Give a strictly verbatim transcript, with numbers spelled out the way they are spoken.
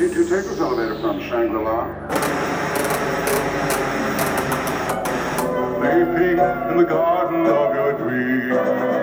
did you take this elevator from, Shangri-La? Lay peek in the garden of your dreams.